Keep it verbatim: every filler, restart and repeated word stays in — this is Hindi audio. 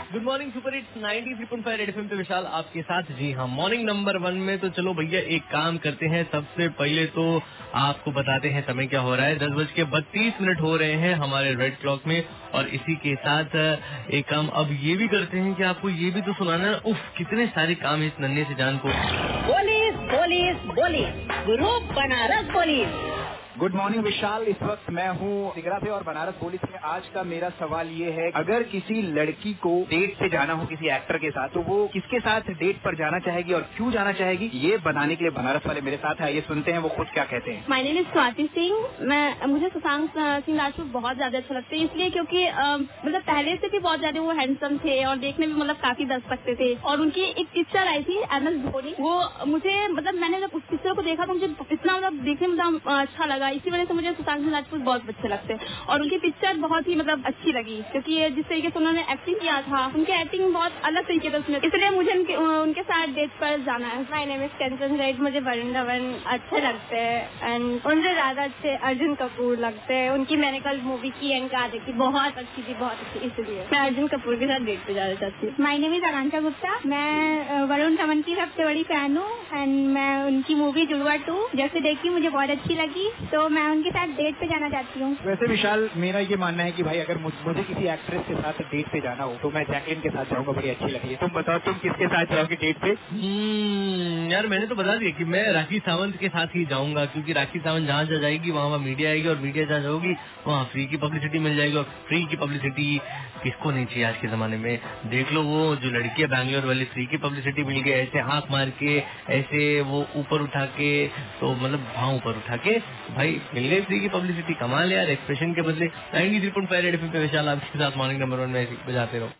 Good morning super hits ninety three point five red FM पे विशाल आपके साथ। जी हाँ, मॉर्निंग नंबर वन में तो चलो भैया एक काम करते हैं। सबसे पहले तो आपको बताते हैं समय क्या हो रहा है। दस बज के बत्तीस मिनट हो रहे हैं हमारे रेड क्लॉक में। और इसी के साथ एक काम अब ये भी करते हैं कि आपको ये भी तो सुनाना है। उफ, कितने सारे काम है इस नन्हे से जान को। Police police police group Banaras police. Good morning Vishal, इस वक्त मैं हूँ दिगरा से और बनारस पुलिस में। आज का मेरा सवाल ये है, अगर किसी लड़की को डेट पे जाना हो किसी एक्टर के साथ, तो वो किसके साथ डेट पर जाना चाहेगी और क्यों जाना चाहेगी, ये बताने के लिए बनारस वाले मेरे साथ है। ये सुनते हैं वो खुद क्या कहते हैं। My name is Swati Singh. मैं मुझे सुशांत सिंह राजपूत बहुत ज्यादा अच्छा लगता है, इसलिए क्योंकि अ, मतलब पहले से भी बहुत ज्यादा वो हैंडसम थे और देखने में मतलब काफी दस सकते थे। और उनकी एक पिक्चर आई थी एम एस धोनी, वो मुझे मतलब मैंने जब उस पिक्चर को देखा तो मुझे इतना मतलब देखने में मतलब अच्छा लगा। इसी वजह से मुझे सुशांत सिंह राजपूत बहुत अच्छे लगते हैं और उनकी पिक्चर बहुत ही मतलब अच्छी लगी, क्योंकि जिस तरीके से उन्होंने एक्टिंग किया था, उनकी एक्टिंग बहुत अलग तरीके से उसमें, इसलिए मुझे उनके, उनके साथ डेट पर जाना है। माय नेम इज कंचन रेड। मुझे वरुण धवन अच्छे लगते हैं एंड उनसे ज्यादा अच्छे अर्जुन कपूर लगते हैं। उनकी मैंने कल मूवी की एंड कहा देखी, बहुत अच्छी थी, बहुत अच्छी, इसलिए मैं अर्जुन कपूर के साथ डेट पे जाना चाहती हूँ। My name is Akanksha Gupta. मैं वरुण धवन की सबसे बड़ी फैन हूँ एंड मैं उनकी मूवी जुड़वा टू जैसे देखी, मुझे बहुत अच्छी लगी, तो मैं उनके साथ डेट पे जाना चाहती हूँ। वैसे विशाल, मेरा ये मानना है कि भाई अगर मुझे किसी एक्ट्रेस के साथ डेट पे जाना हो तो मैं जैकलिन के साथ जाऊंगा, बड़ी अच्छी लगी है। तुम बताओ, तुम किसके साथ जाओगे डेट पे? हम्म, यार मैंने तो बता दिया कि मैं राखी सावंत के साथ ही जाऊंगा, क्योंकि राखी सावंत जहाँ जहाँ जाएगी वहाँ वहाँ मीडिया आएगी और मीडिया जहाँ जाओगी वहाँ फ्री की पब्लिसिटी मिल जाएगी। और फ्री की पब्लिसिटी किसको नहीं चाहिए आज के जमाने में। देख लो वो जो लड़की है बैंगलोर वाली, फ्री की पब्लिसिटी मिल गई, ऐसे आंख मार के, ऐसे वो ऊपर उठा के, तो मतलब भाव ऊपर उठा के भाई मिल गई फ्री की पब्लिसिटी। कमाल यार, एक्सप्रेशन के बदले। Ninety three point five red FM पे विशाल आपके साथ मॉर्निंग नंबर वन में बजाते रहो।